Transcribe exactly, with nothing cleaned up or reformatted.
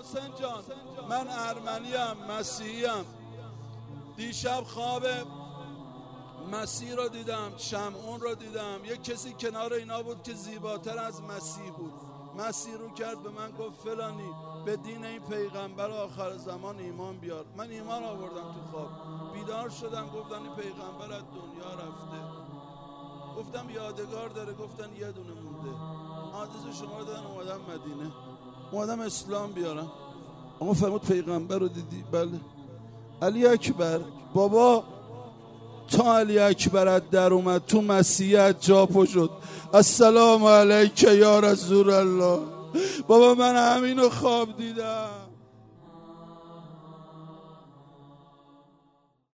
حسین جان من ارمنیم، مسیحیم. دیشب خواب مسیح رو دیدم، شمعون رو دیدم. یک کسی کنار اینا بود که زیباتر از مسیح بود. مسیح رو کرد به من گفت فلانی به دین این پیغمبر آخر زمان ایمان بیار. من ایمان آوردم تو خواب. بیدار شدم گفتن این پیغمبر از دنیا رفته. گفتم یادگار داره، گفتن یه دونه مونده. آدرس شما رو دادن، اومدم مدینه، اومدم اسلام بیارم. اما فرمود پیغمبر رو دیدی؟ بله. علی اکبر. بابا تا علی اکبرت در اومد تو مسیحیت جا پا شد. السلام علیک یا رسول الله. بابا من همینو خواب دیدم.